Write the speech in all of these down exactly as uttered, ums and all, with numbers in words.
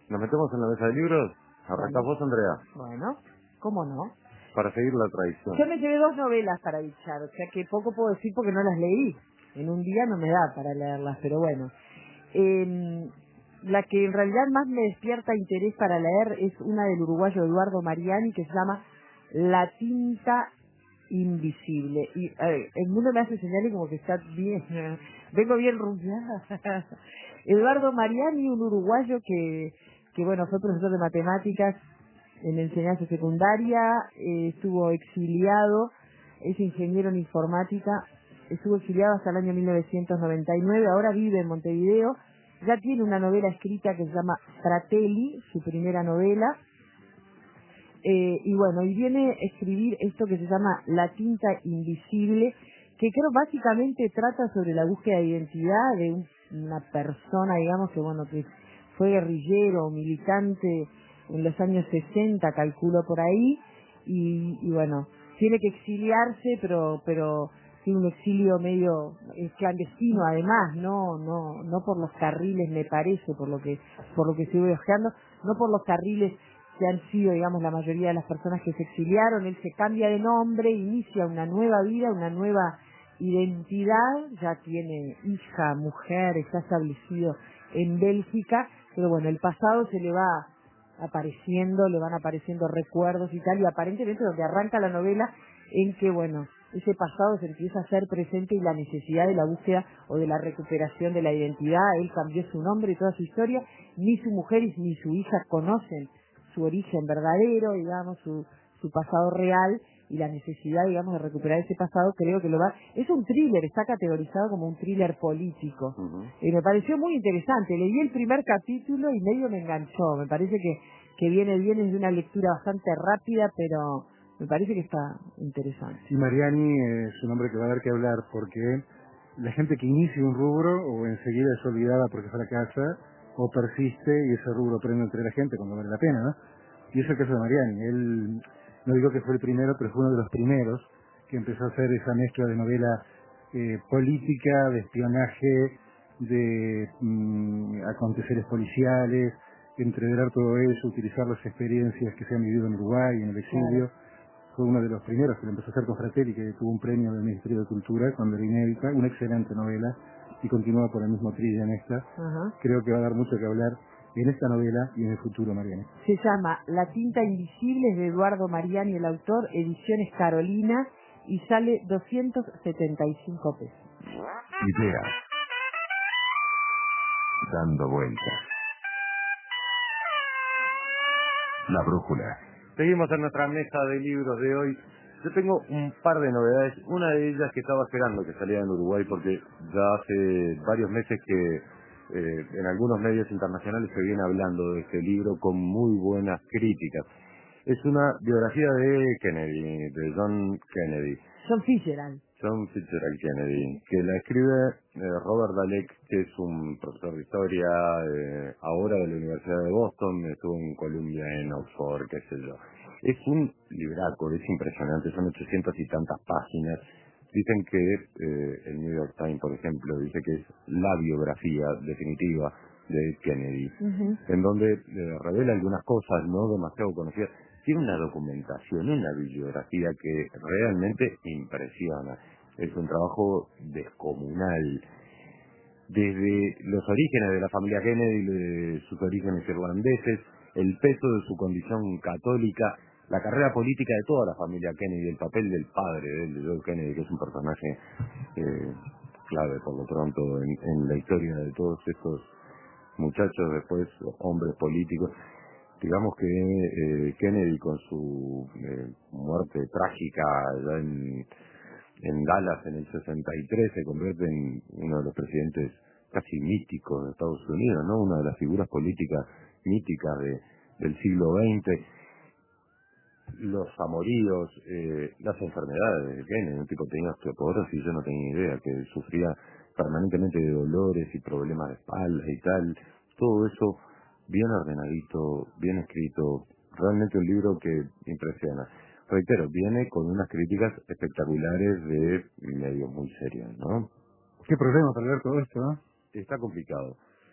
¿Nos metemos en la mesa de libros? ¿Arrancás Bueno, vos, Andrea? bueno, ¿cómo no? Para seguir la tradición. Yo me llevé dos novelas para bichar, o sea que poco puedo decir porque no las leí. En un día no me da para leerlas, pero bueno. Eh, la que en realidad más me despierta interés para leer es una del uruguayo Eduardo Mariani que se llama La tinta invisible. Y a ver, el mundo me hace señales como que está bien, vengo bien rumbeada. Eduardo Mariani, un uruguayo que, que bueno, fue profesor de matemáticas en enseñanza secundaria, eh, estuvo exiliado, es ingeniero en informática, estuvo exiliado hasta el año mil novecientos noventa y nueve, ahora vive en Montevideo, ya tiene una novela escrita que se llama Fratelli, su primera novela, eh, y bueno, y viene a escribir esto que se llama La tinta invisible, que creo básicamente trata sobre la búsqueda de identidad de un, una persona, digamos, que bueno, que fue guerrillero, militante en los años sesenta, calculo por ahí, y, y bueno, tiene que exiliarse, pero pero tiene un exilio medio eh, clandestino además, no no no por los carriles, me parece, por lo que por lo que estoy buscando, no por los carriles que han sido, digamos, la mayoría de las personas que se exiliaron. Él se cambia de nombre, inicia una nueva vida, una nueva identidad, ya tiene hija, mujer, está establecido en Bélgica, pero bueno, el pasado se le va apareciendo, le van apareciendo recuerdos y tal, y aparentemente donde arranca la novela, en que, bueno, ese pasado se empieza a hacer presente y la necesidad de la búsqueda o de la recuperación de la identidad. Él cambió su nombre y toda su historia, ni su mujer ni su hija conocen su origen verdadero, digamos, su, su pasado real, y la necesidad, digamos, de recuperar ese pasado, creo que lo va... Es un thriller, está categorizado como un thriller político. Uh-huh. Y me pareció muy interesante. Leí el primer capítulo y medio me enganchó. Me parece que, que viene bien, es de una lectura bastante rápida, pero me parece que está interesante. Sí, Mariani es un hombre que va a dar que hablar, porque la gente que inicia un rubro o enseguida es olvidada porque fracasa, o persiste y ese rubro prende entre la gente cuando vale la pena, ¿no? Y es el caso de Mariani. Él, no digo que fue el primero, pero fue uno de los primeros que empezó a hacer esa mezcla de novela eh, política, de espionaje, de mm, aconteceres policiales, entreverar todo eso, utilizar las experiencias que se han vivido en Uruguay, en el exilio. Claro. Fue uno de los primeros que lo empezó a hacer con Fratelli, que tuvo un premio del Ministerio de Cultura cuando era inédita, una excelente novela, y continúa por el mismo trilla en esta. Ajá. Creo que va a dar mucho que hablar en esta novela y en el futuro, Mariani. Se llama La tinta invisible, es de Eduardo Mariani, el autor, ediciones Carolina, y sale doscientos setenta y cinco pesos. Ideas dando vueltas. La brújula. Seguimos en nuestra mesa de libros de hoy. Yo tengo un par de novedades. Una de ellas que estaba esperando que saliera en Uruguay, porque ya hace varios meses que eh, en algunos medios internacionales se viene hablando de este libro con muy buenas críticas. Es una biografía de Kennedy, de John Kennedy. John Fitzgerald. John Fitzgerald Kennedy, que la escribe eh, Robert Dalek, que es un profesor de historia, eh, ahora de la Universidad de Boston, estuvo en Columbia, en Oxford, qué sé yo. Es un libraco, es impresionante, son ochocientas y tantas páginas. Dicen que eh, el New York Times, por ejemplo, dice que es la biografía definitiva de Kennedy, uh-huh. en donde eh, revela algunas cosas no demasiado conocidas. Tiene una documentación, una bibliografía que realmente impresiona. Es un trabajo descomunal. Desde los orígenes de la familia Kennedy, de sus orígenes irlandeses, el peso de su condición católica, la carrera política de toda la familia Kennedy, el papel del padre de, él, de John Kennedy, que es un personaje eh, clave por lo pronto en, en la historia de todos estos muchachos, después hombres políticos. Digamos que eh, Kennedy, con su eh, muerte trágica ya en, en Dallas en el sesenta y tres, se convierte en uno de los presidentes casi míticos de Estados Unidos, ¿no? Una de las figuras políticas míticas de, del siglo veinte. Los amoríos, eh, las enfermedades de Kennedy, un tipo que tenía osteoporosis, yo no tenía idea, que sufría permanentemente de dolores y problemas de espalda y tal. Todo eso bien ordenadito, bien escrito, realmente un libro que impresiona. Reitero, viene con unas críticas espectaculares de medios muy serios, ¿no? Qué problema para leer todo esto, ¿no? Está complicado.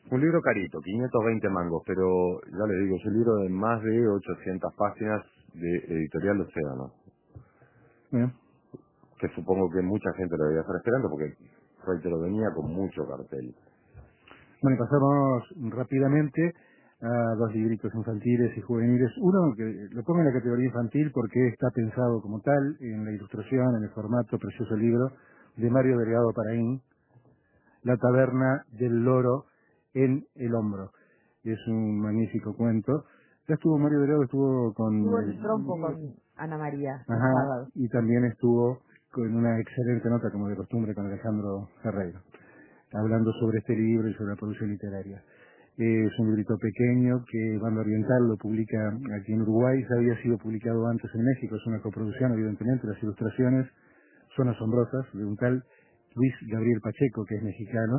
Un libro carito, quinientos veinte mangos, pero ya les digo, es un libro de más de ochocientas páginas de Editorial Océano. Bien. Que supongo que mucha gente lo debería estar esperando porque reitero, venía con mucho cartel. Bueno, y pasamos rápidamente a dos libritos infantiles y juveniles. Uno que lo pongo en la categoría infantil porque está pensado como tal, en la ilustración, en el formato, precioso libro, de Mario Delgado Paraín, La taberna del loro en el hombro. Es un magnífico cuento. Ya estuvo Mario Delgado, estuvo con... Estuvo en el el trompo con Ana María el Ajá, sábado. y también estuvo con una excelente nota, como de costumbre, con Alejandro Ferreira, hablando sobre este libro y sobre la producción literaria. Es un librito pequeño que Banda Oriental lo publica aquí en Uruguay, ya había sido publicado antes en México, es una coproducción, evidentemente, las ilustraciones son asombrosas, de un tal Luis Gabriel Pacheco, que es mexicano,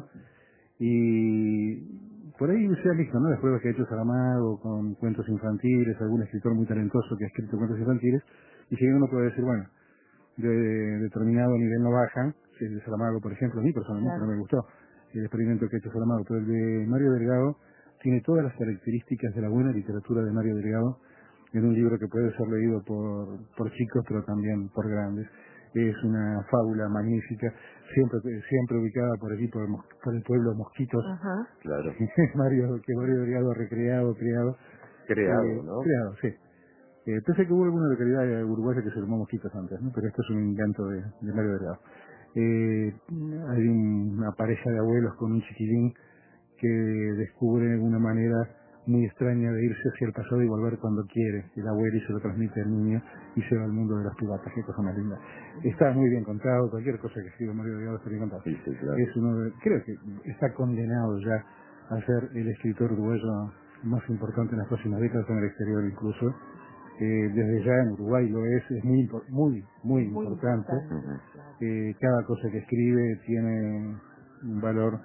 y por ahí se ha visto, ¿no?, las pruebas que ha hecho Saramago con cuentos infantiles, algún escritor muy talentoso que ha escrito cuentos infantiles, y si uno puede decir, bueno, de determinado nivel no bajan, si el de Saramago, por ejemplo, a mí personalmente Claro. no me gustó el experimento que ha hecho Saramago, pero el de Mario Delgado tiene todas las características de la buena literatura de Mario Delgado, en un libro que puede ser leído por, por chicos, pero también por grandes. Es una fábula magnífica, siempre siempre ubicada por aquí, por el, mos- por el pueblo Mosquitos, Ajá. Claro. Mario, que Mario Delgado ha recreado, creado, Creado, eh, ¿no? creado, sí. Eh, pensé que hubo alguna localidad uruguaya que se llamó Mosquitos antes, ¿no?, pero esto es un invento de, de Mario Delgado. Eh, hay una pareja de abuelos con un chiquilín que descubre una manera muy extraña de irse hacia el pasado y volver cuando quiere. El abuelo y se lo transmite al niño y se va al mundo de los piratas, qué cosa más linda. Está muy bien contado, cualquier cosa que escriba Mario Delgado está bien contado. Sí, sí, claro. Es uno de- creo que está condenado ya a ser el escritor uruguayo más importante en las próximas décadas en el exterior incluso. Eh, desde ya en Uruguay lo es, es muy impor- muy muy Muy importante. importante, claro. Eh, cada cosa que escribe tiene un valor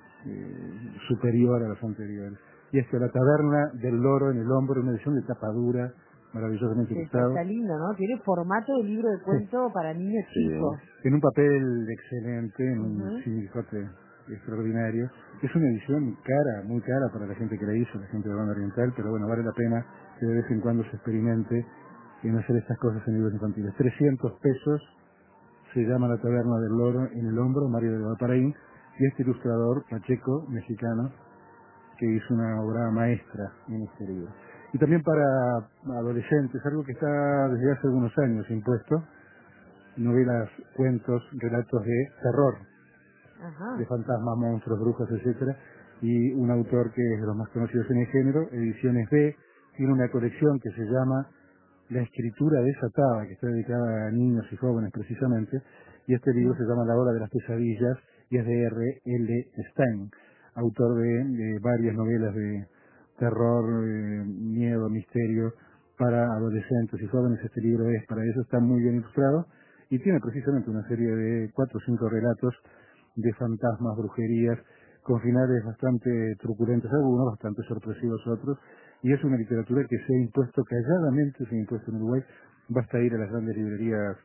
eh, superior a los anteriores. Y esto, La taberna del loro en el hombro, una edición de tapa dura, maravillosamente Sí, está, ilustrado, está lindo, ¿no? Tiene formato de libro de cuento para niños Sí. chicos. en un papel excelente, en un Ujú. silicote extraordinario. Es una edición cara, muy cara para la gente que la hizo, la gente de Banda Oriental, pero bueno, vale la pena que de vez en cuando se experimente en hacer estas cosas en libros infantiles. trescientos pesos, se llama La taberna del loro en el hombro, Mario Delgado Paraín, y este ilustrador, Pacheco, mexicano, que hizo una obra maestra en este libro. Y también para adolescentes, algo que está desde hace algunos años impuesto, novelas, cuentos, relatos de terror, Ajá. de fantasmas, monstruos, brujas, etcétera, y un autor que es de los más conocidos en el género, Ediciones B, tiene una colección que se llama La escritura desatada, que está dedicada a niños y jóvenes precisamente, y este libro se llama La hora de las pesadillas, y es de R L Stein, autor de, de varias novelas de terror, eh, miedo, misterio, para adolescentes y jóvenes. Este libro es para eso, está muy bien ilustrado, y tiene precisamente una serie de cuatro o cinco relatos de fantasmas, brujerías, con finales bastante truculentos algunos, bastante sorpresivos otros, y es una literatura que se ha impuesto calladamente, se ha impuesto en Uruguay. Basta ir a las grandes librerías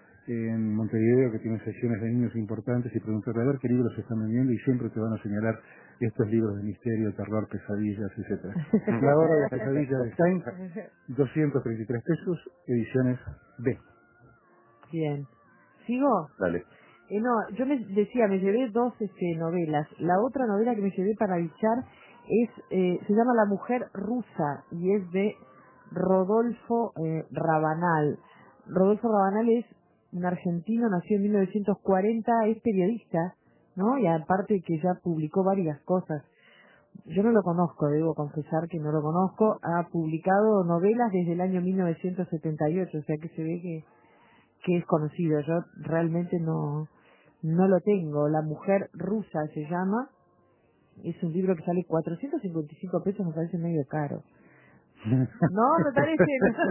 en Montevideo, que tienen secciones de niños importantes, y preguntarle a ver qué libros se están vendiendo, y siempre te van a señalar estos libros de misterio, terror, pesadillas, etcétera. La hora de las pesadillas de Stein, doscientos treinta y tres pesos, ediciones B. Bien. ¿Sigo? Dale. Eh, no, yo me decía, me llevé dos este, novelas. La otra novela que me llevé para bichar es, eh, se llama La mujer rusa y es de Rodolfo eh, Rabanal. Rodolfo Rabanal es un argentino, nació en mil novecientos cuarenta, es periodista, ¿no? Y aparte que ya publicó varias cosas. Yo no lo conozco, debo confesar que no lo conozco. Ha publicado novelas desde el año mil novecientos setenta y ocho, o sea que se ve que que es conocido. Yo realmente no no lo tengo. La mujer rusa se llama. Es un libro que sale cuatrocientos cincuenta y cinco pesos, me parece medio caro. No, me parece.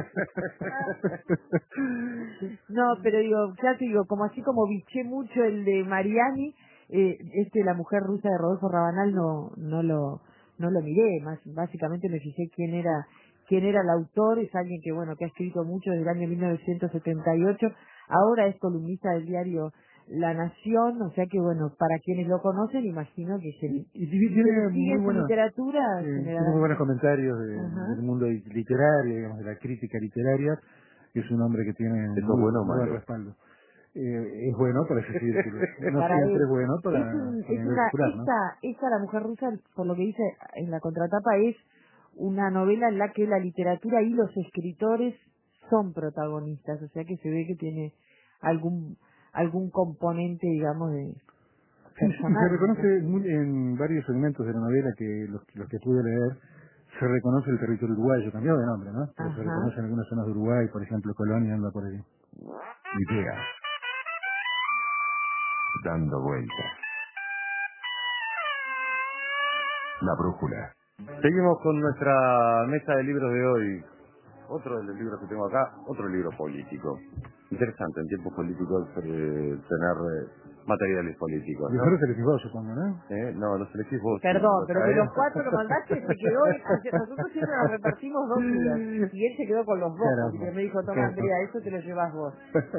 No, no, pero digo, ya te digo, como así como biché mucho el de Mariani, eh, este La mujer rusa de Rodolfo Rabanal no no lo no lo miré, más básicamente me fijé quién era quién era el autor. Es alguien que bueno que ha escrito mucho desde el año mil novecientos setenta y ocho, ahora es columnista del diario La Nación, o sea que bueno, para quienes lo conocen, imagino que se Y, y tiene muy su buena, literatura eh, generalmente. tiene muy buenos comentarios de, Ajá. del mundo literario, digamos, de la crítica literaria. Es un hombre que tiene ¿Eso es muy, bueno o muy buen malo? respaldo. Eh, es bueno para ese círculo. No Para siempre él. es bueno para, Es, un, para el es nivel una, popular, ¿no? esta, esta, La Mujer Rusa, por lo que dice en la contratapa, es una novela en la que la literatura y los escritores son protagonistas, o sea que se ve que tiene algún algún componente, digamos, de Sí, y personal. se reconoce muy, en varios segmentos de la novela que los, los que pude leer, se reconoce el territorio uruguayo, cambiado de nombre, ¿no? Pero se Ajá. reconoce en algunas zonas de Uruguay, por ejemplo, Colonia anda por ahí. Ideas. Dando vueltas. La brújula. Seguimos con nuestra mesa de libros de hoy. Otro de los libros que tengo acá, otro libro político. Interesante en tiempos políticos eh, tener eh, materiales políticos, Mejor ¿no? se les vos, supongo, ¿no? ¿Eh? No, los elegís vos. Perdón, los pero de traes. los cuatro que mandaste se quedó, nosotros siempre nos repartimos dos días, y él se quedó con los dos, así Caramba. que me dijo, toma Caramba. Andrea, eso te lo llevas vos.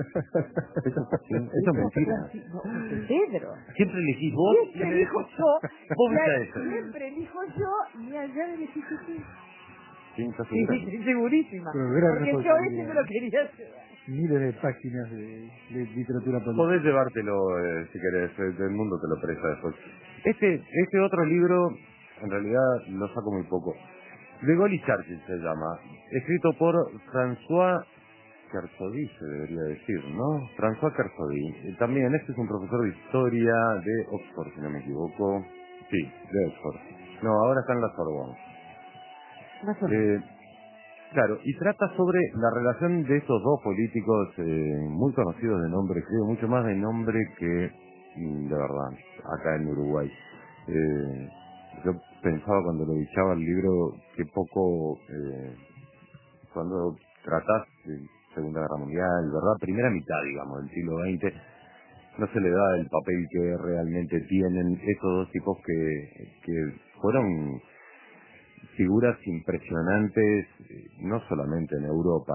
Eso, sí, eso es mentira. No, Pedro. Siempre elegís vos. Siempre elijo yo, ¿Vos y viste a- eso? siempre elijo yo, y allá elegiste tú. Sí, ¿estás Sí, segura? sí, segurísima. Pero gran Porque yo ese responsabilidad. me lo quería llevar. Miles de páginas de, de literatura política. Podés llevártelo eh, si querés, eh, el mundo te lo presta después. Este, este otro libro, en realidad lo saco muy poco. De Gaulle y Churchill se llama, escrito por François Kersaudy, se debería decir, ¿no? François Kersaudy. Eh, También, este es un profesor de historia de Oxford, si no me equivoco. Sí, de Oxford. No, ahora está en la Sorbonne. Más o menos. Eh, Claro, y trata sobre la relación de estos dos políticos eh, muy conocidos de nombre, creo, mucho más de nombre que mm, de verdad, acá en Uruguay. Eh, yo pensaba cuando lo bichaba el libro que poco, eh, cuando tratás de Segunda Guerra Mundial, ¿verdad? Primera mitad, digamos, del siglo veinte, no se le da el papel que realmente tienen estos dos tipos que, que fueron figuras impresionantes, eh, no solamente en Europa,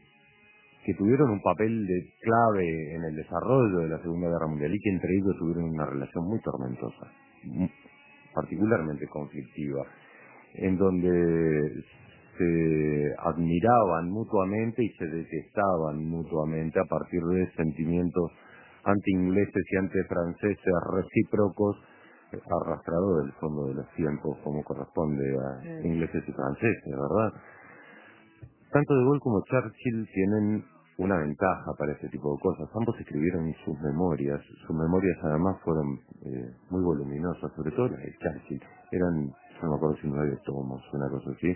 que tuvieron un papel de clave en el desarrollo de la Segunda Guerra Mundial y que entre ellos tuvieron una relación muy tormentosa, mu- particularmente conflictiva, en donde se admiraban mutuamente y se detestaban mutuamente a partir de sentimientos anti-ingleses y anti-franceses recíprocos, eh, arrastrados del fondo de los tiempos como corresponde a Sí. ingleses y franceses, ¿verdad? Tanto De Gaulle como Churchill tienen una ventaja para este tipo de cosas. Ambos escribieron sus memorias. Sus memorias además fueron eh, muy voluminosas, sobre todo las de Churchill. Eran, yo no me acuerdo si nueve tomos, una cosa así.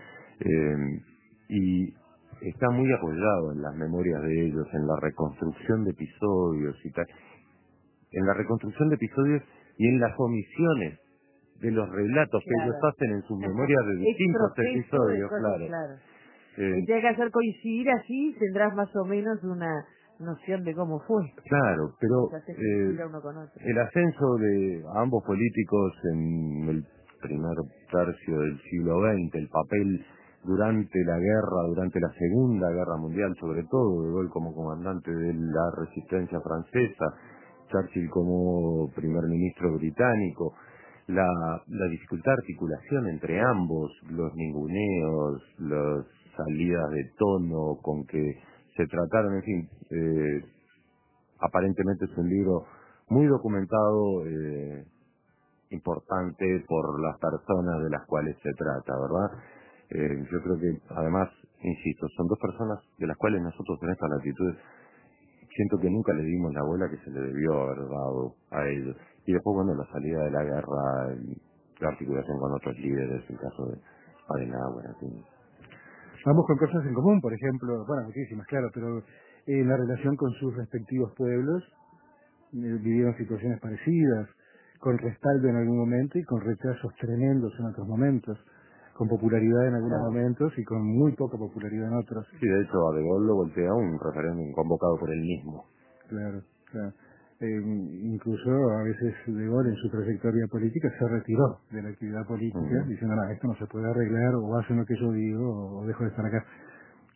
Eh, y está muy apoyado en las memorias de ellos, en la reconstrucción de episodios y tal. En la reconstrucción de episodios y en las omisiones de los relatos que Claro. ellos hacen en sus memorias de distintos Exproceso de episodios, cosas, claro. claro. Eh, Y tiene que hacer coincidir así, tendrás más o menos una noción de cómo fue. Claro, pero Se hace eh, coincidir uno con otro. el ascenso de ambos políticos en el primer tercio del siglo veinte, el papel durante la guerra, durante la Segunda Guerra Mundial, sobre todo, De Gaulle como comandante de la resistencia francesa, Churchill como primer ministro británico, la, la dificultad de articulación entre ambos, los ninguneos, las salidas de tono con que se trataron, en fin, eh, aparentemente es un libro muy documentado, eh, importante por las personas de las cuales se trata, ¿verdad? Eh, yo creo que, además, insisto, son dos personas de las cuales nosotros en estas latitudes siento que nunca le dimos la bola que se le debió haber dado a ellos. Y después, bueno, la salida de la guerra, la articulación con otros líderes, el caso de Adenauer, en fin. Ambos con cosas en común, por ejemplo, bueno, muchísimas, claro, pero en la relación con sus respectivos pueblos, eh, vivieron situaciones parecidas, con respaldo en algún momento y con rechazos tremendos en otros momentos, con popularidad en algunos Claro. momentos y con muy poca popularidad en otros. Sí, de hecho, a De Gaulle lo voltea un referéndum convocado por él mismo. Claro, claro. Eh, incluso a veces De Gaulle en su trayectoria política se retiró de la actividad política Ujú. diciendo, no, esto no se puede arreglar, o hacen lo que yo digo o dejo de estar acá.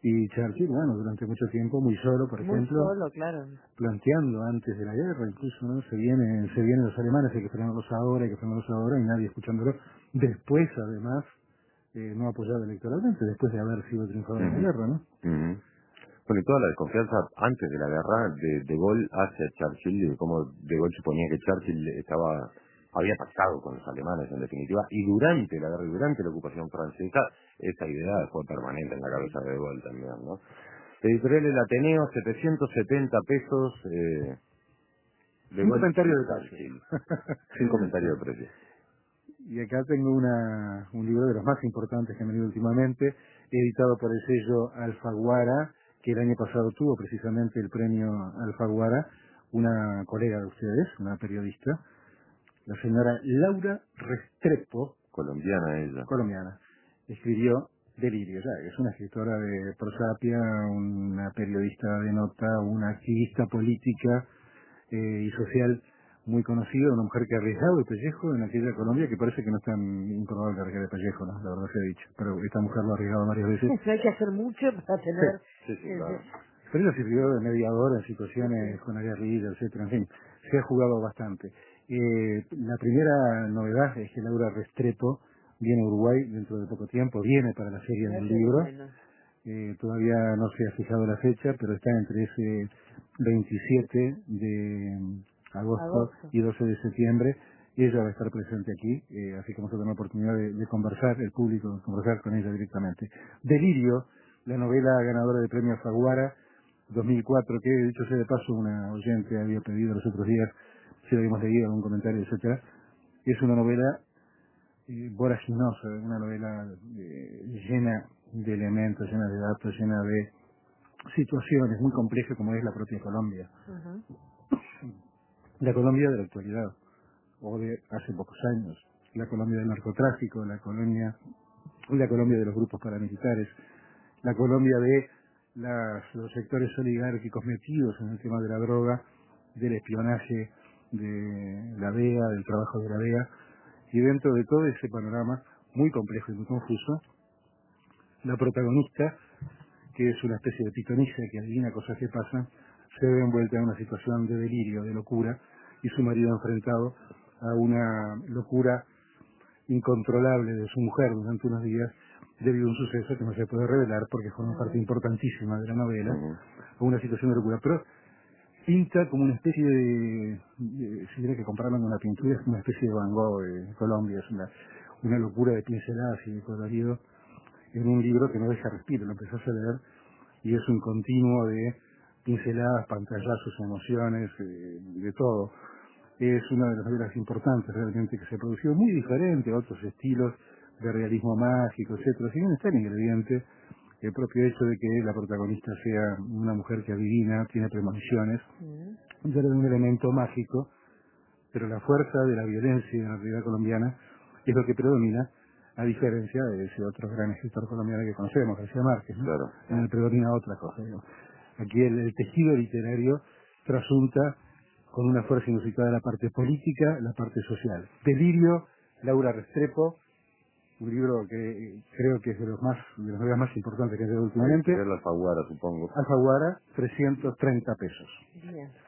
Y Churchill, bueno, durante mucho tiempo, muy solo, por Muy ejemplo, solo, claro. planteando antes de la guerra, incluso, ¿no? Se vienen, se vienen los alemanes, hay que frenarlos ahora, hay que frenarlos ahora, y nadie escuchándolo. Después, además, eh, no apoyado electoralmente, después de haber sido triunfador en la Ujú, guerra, ¿no? ujú. Bueno, y toda la desconfianza antes de la guerra de De Gaulle hacia Churchill, y de cómo De Gaulle suponía que Churchill estaba había pasado con los alemanes en definitiva, y durante la guerra y durante la ocupación francesa, esa idea fue permanente en la cabeza de De Gaulle también, ¿no? Editorial El Ateneo, setecientos setenta pesos, eh, De Un Gaulle comentario y de precio. Churchill, sin comentario de precio. Y acá tengo una, un libro de los más importantes que han venido últimamente, editado por el sello Alfaguara, que el año pasado tuvo precisamente el premio Alfaguara, una colega de ustedes, una periodista, la señora Laura Restrepo, Colombiana ella. colombiana, escribió Delirio, ya, es una escritora de prosapia, una periodista de nota, una activista política eh, y social muy conocida, una mujer que ha arriesgado el pellejo en aquella Colombia, que parece que no es tan improbable arriesgar el pellejo, ¿no? La verdad se ha dicho, pero esta mujer lo ha arriesgado varias veces. Eso hay que hacer mucho para tener... Sí, sí, eh, claro. Pero ella sirvió de mediadora en situaciones con la guerrilla, etcétera, en fin, se ha jugado bastante. Eh, la primera novedad es que Laura Restrepo viene a Uruguay dentro de poco tiempo, viene para la serie del eso es libro, bueno. eh, todavía no se ha fijado la fecha, pero está entre ese veintisiete de agosto Agosto. y doce de septiembre. Ella va a estar presente aquí, eh, así que vamos a tener la oportunidad de, de conversar, el público, de conversar con ella directamente. Delirio, la novela ganadora del premio Faguara dos mil cuatro, que dicho sea de paso, una oyente había pedido los otros días si lo habíamos leído, algún comentario, etcétera. Es una novela eh, voraginosa, una novela eh, llena de elementos, llena de datos, llena de situaciones muy complejas como es la propia Colombia. Ujú. La Colombia de la actualidad, o de hace pocos años, la Colombia del narcotráfico, la Colombia, la Colombia de los grupos paramilitares, la Colombia de las, los sectores oligárquicos metidos en el tema de la droga, del espionaje, de la D E A, del trabajo de la D E A, y dentro de todo ese panorama muy complejo y muy confuso, la protagonista, que es una especie de pitonisa que adivina cosas que pasan, se ve envuelta en una situación de delirio, de locura, y su marido enfrentado a una locura incontrolable de su mujer durante unos días debido a un suceso que no se puede revelar porque forma parte importantísima de la novela, Ujú. o una situación de locura. Pero pinta como una especie de, de- si hubiera que compararlo con una pintura, es una especie de Van Gogh de Colombia, es una, una locura de pinceladas y de colorido en un libro que no deja respiro, lo empezás a leer y es un continuo de pinceladas, pantallazos, emociones, eh, de todo. Es una de las novelas importantes realmente que se ha producido, muy diferente a otros estilos de realismo mágico, etcétera. Si bien está el ingrediente, el propio hecho de que la protagonista sea una mujer que adivina, tiene premoniciones, Ujú. ya era un elemento mágico, pero la fuerza de la violencia en la realidad colombiana es lo que predomina, a diferencia de ese otro gran escritor colombiano que conocemos, García Márquez, ¿no? Claro. En el predomina otra cosa. Digo. Aquí el, el tejido literario trasunta con una fuerza inusitada la parte política, la parte social. Delirio, Laura Restrepo, un libro que eh, creo que es de los más de las novelas más importantes que he leído últimamente. Editorial Alfaguara, supongo. Alfaguara, trescientos treinta pesos. Bien.